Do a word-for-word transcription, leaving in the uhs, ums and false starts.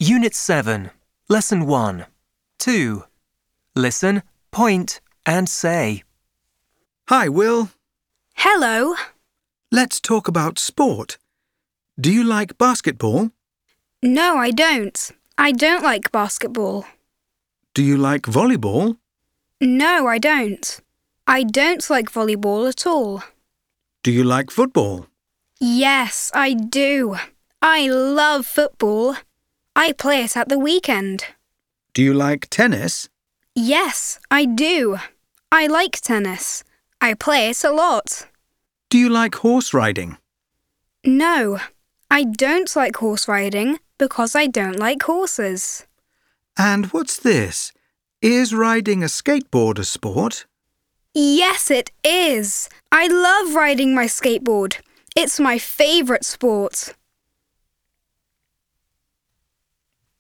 Unit seven, Lesson one. two. Listen, point, and say. Hi, Will. Hello. Let's talk about sport. Do you like basketball? No, I don't. I don't like basketball. Do you like volleyball? No, I don't. I don't like volleyball at all. Do you like football? Yes, I do. I love football. I play it at the weekend. Do you like tennis? Yes, I do. I like tennis. I play it a lot. Do you like horse riding? No, I don't like horse riding because I don't like horses. And what's this? Is riding a skateboard a sport? Yes, it is. I love riding my skateboard. It's my favourite sport.